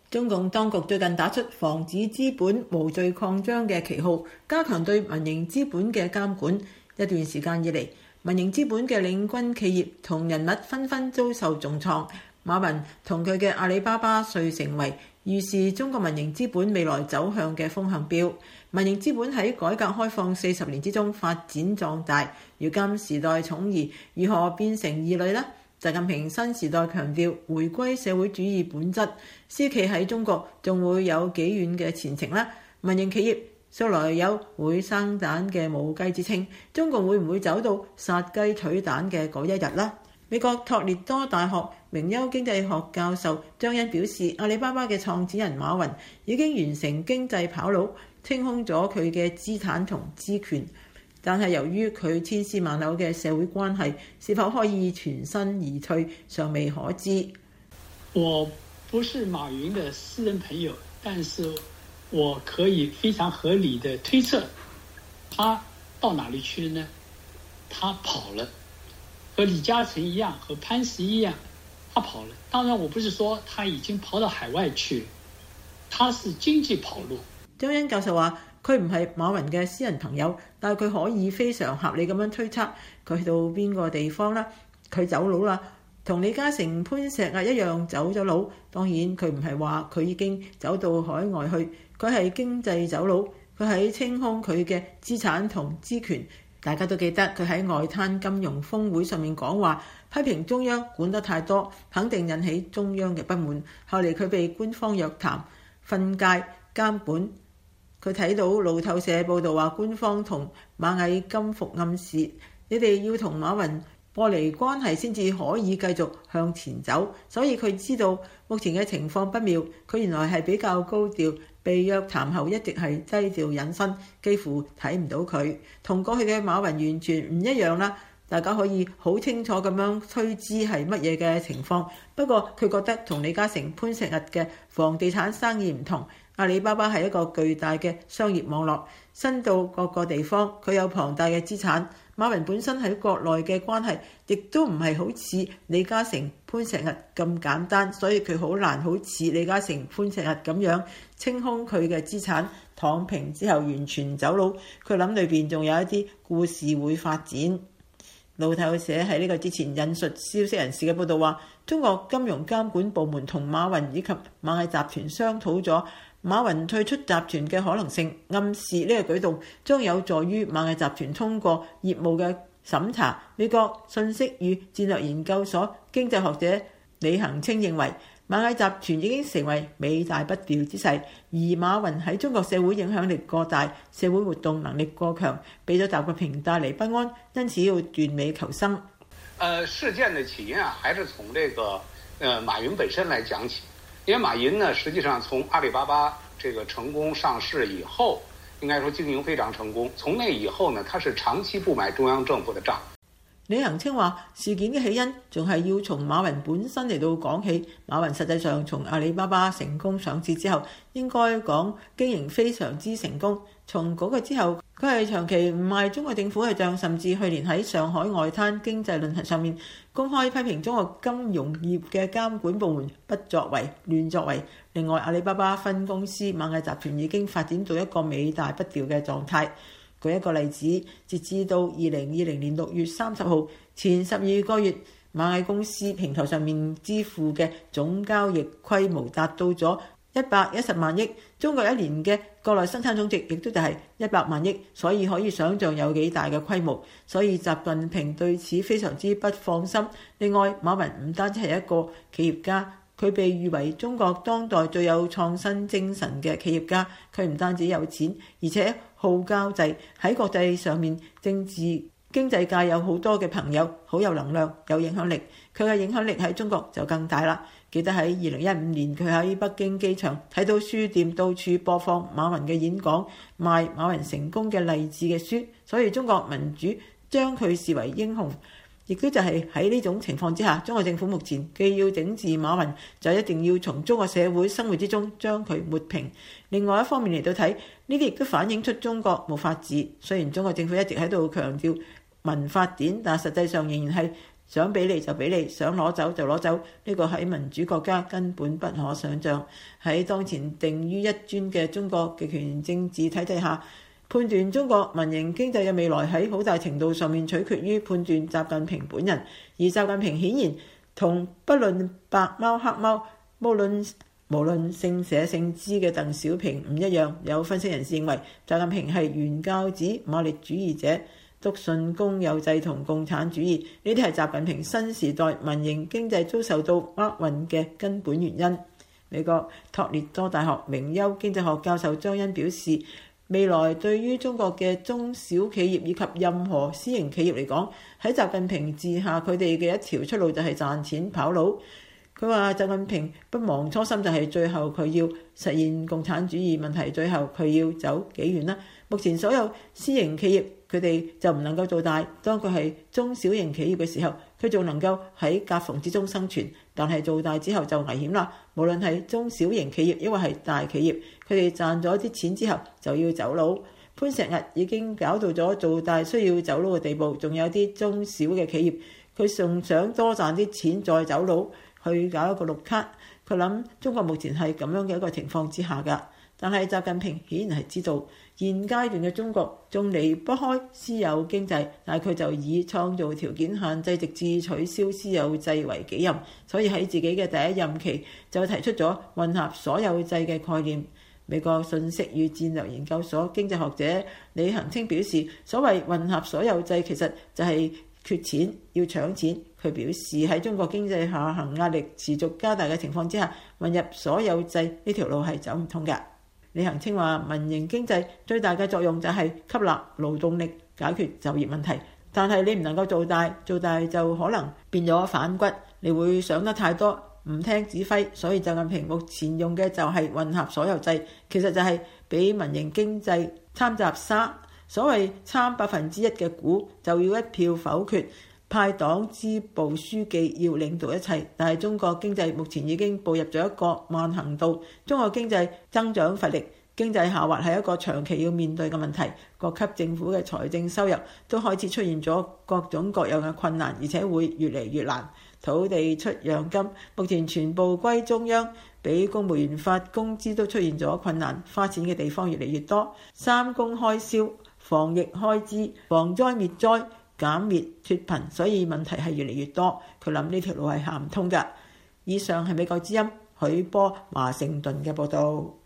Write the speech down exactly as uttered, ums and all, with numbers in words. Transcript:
中共當局最近打出防止資本無序擴張嘅旗號，加強對民營資本嘅監管。一段時間以嚟，民營資本嘅領軍企業同人物紛紛遭受重創。馬雲同佢嘅阿里巴巴遂成為預示中國民營資本未來走向嘅風向標。民營資本喺改革開放四十年之中發展壯大，如今時代寵兒，如何變成異類呢？習近平新時代強調回歸社會主義本質，私企喺中國仲會有幾遠嘅前程呢？民營企業素來有會生蛋嘅母雞之稱，中共會唔會走到殺雞取蛋嘅嗰一日呢？美國托列多大學名優經濟學教授張欣表示，阿里巴巴嘅創始人馬雲已經完成經濟跑路，清空咗佢嘅資產同資權。但係由於佢千絲萬縷嘅社會關係，是否可以全身而退，尚未可知。 我不是馬雲的私人朋友，但是我可以非常合理的推測，他到哪裡去了呢？他跑了，和李嘉誠一樣，和潘石一樣，他跑了。當然我不是說他已經跑到海外去了，他是經濟跑路。 張欣教授話，佢唔係馬雲嘅私人朋友，但係佢可以非常合理咁樣推測佢去到邊個地方啦。佢走佬啦，同李嘉誠、潘石屹一樣走咗佬。當然佢唔係話佢已經走到海外去，佢係經濟走佬，佢喺清空佢嘅資產同資權。大家都記得佢喺外灘金融峰會上面講話，批評中央管得太多，肯定引起中央嘅不滿。後嚟佢被官方約談、訓誡、監管。佢睇到路透社報道話，官方同螞蟻金服暗示，你哋要同馬雲破離關係先至可以繼續向前走。所以佢知道目前嘅情況不妙，佢原來係比較高調，被約談後一直係低調隱身，幾乎睇唔到佢。同過去嘅馬雲完全唔一樣啦。大家可以好清楚咁樣推知係乜嘢嘅情況。不過佢覺得同李嘉誠、潘石屹嘅房地產生意唔同。阿里巴巴係一個巨大嘅商業網絡，伸到各個地方，佢有龐大嘅資產。馬雲本身喺國內嘅關係亦都唔係好似李嘉誠、潘石屹咁簡單，所以佢好難好似李嘉誠、潘石屹咁樣清空佢嘅資產，躺平之後完全走佬。佢諗裏邊仲有一啲故事會發展。路透社喺呢個之前引述消息人士嘅報道話，中國金融監管部門同馬雲以及螞蟻集團商討咗馬雲退出集團嘅可能性，暗示呢個舉動將有助於螞蟻集團通過業務嘅審查。美國信息與戰略研究所經濟學者李恒清認為，螞蟻集團已經成為尾大不掉之勢，而馬雲喺中國社會影響力過大，社會活動能力過強，俾咗習近平帶嚟不安，因此要斷尾求生。 呃，事件的起因啊，還是從這個呃馬雲本身來講起。因為馬雲呢，實際上從阿里巴巴這個成功上市以後，應該說經營非常成功。從那以後呢，他是長期不買中央政府的賬。 李恒清話：事件嘅起因仲係要從馬雲本身嚟到講起。馬雲實際上從阿里巴巴成功上市之後，應該講經營非常之成功。從嗰個之後，佢係長期唔賣中國政府嘅帳，甚至去年喺上海外灘經濟論壇上面公開批評中國金融業嘅監管部門不作為、亂作為。另外，阿里巴巴分公司螞蟻集團已經發展到一個尾大不掉嘅狀態。舉一個例子，截至到二零二零年六月三十號前十二個月，螞蟻公司平台上面支付嘅總交易規模達到咗一百一十萬億，中國一年嘅國內生產總值亦都就係一百萬億，所以可以想像有幾大嘅規模。所以習近平對此非常之不放心。另外，馬雲唔單止係一個企業家，佢被譽為中國當代最有創新精神嘅企業家。佢唔單止有錢，而且好交際，喺國際上面政治經濟界有好多嘅朋友，好有能量，有影響力。佢嘅影響力喺中國就更大啦。記得喺二零一五年，佢喺北京機場睇到書店到處播放馬雲嘅演講，賣馬雲成功嘅勵志嘅書，所以中國民主將佢視為英雄。亦都就係喺呢種情況之下，中國政府目前既要整治馬雲，就一定要從中國社會生活之中將佢抹平。另外一方面嚟到睇，呢啲亦都反映出中國冇法治。雖然中國政府一直喺度強調民法典，但實際上仍然係想俾你就俾你，想攞走就攞走。呢個喺民主國家根本不可想像。喺當前定於一尊嘅中國極權政治體制下，判斷中國民營經濟嘅未來喺好大程度上面取決於判斷習近平本人。而習近平顯然同不論白貓黑貓，無論無論姓社姓支嘅鄧小平唔一樣。有分析人士認為，習近平係原教旨馬列主義者，篤信公有制同共產主義，呢啲係習近平新時代民營經濟遭受到厄運嘅根本原因。美國托列多大學名優經濟學教授張欣表示，未來對於中國嘅中小企業以及任何私營企業嚟講，喺習近平治下，佢哋嘅一條出路就係賺錢跑路。佢話習近平不忘初心，就係最後佢要實現共產主義。問題最後佢要走幾遠呢？目前所有私營企業佢哋就唔能夠做大，當佢係中小型企業嘅時候，佢仲能夠喺夾縫之中生存。但係做大之後就危險啦。無論係中小型企業抑或係大企業，佢哋賺咗啲錢之後就要走佬。潘石屹已經搞到咗做大需要走佬嘅地步，仲有啲中小嘅企業，佢仲想多賺啲錢再走佬去搞一個綠卡。佢諗中國目前係咁樣嘅一個情況之下㗎。但係習近平顯然係知道現階段嘅中國仲離不開私有經濟，但係佢就以創造條件限制直至取消私有制為己任，所以喺自己嘅第一任期就提出咗混合所有制嘅概念。美國信息與戰略研究所經濟學者李恒清表示，所謂混合所有制其實就係缺錢要搶錢。佢表示喺中國經濟下行壓力持續加大嘅情況之下，混入所有制呢條路係走唔通㗎。李恒清話，民營經濟最大嘅作用就係吸納勞動力，解決就業問題。但係你唔能夠做大，做大就可能變咗反骨，你會想得太多，唔聽指揮。所以習近平目前用嘅就係混合所有制，其實就係俾民營經濟參雜沙。所謂參百分之一嘅股，就要一票否決。派黨支部書記要領導一切，但係中國經濟目前已經步入咗一個慢行道。中國經濟增長乏力，經濟下滑係一個長期要面對嘅問題。各級政府嘅財政收入都開始出現咗各種各樣嘅困難，而且會越嚟越難。土地出讓金目前全部歸中央，俾公務員發工資都出現咗困難，花錢嘅地方越嚟越多。三公開銷、防疫開支、防災滅災、減滅脫貧，所以問題係越嚟越多。佢諗呢條路係行唔通㗎。以上係美國之音許波華盛頓嘅報導。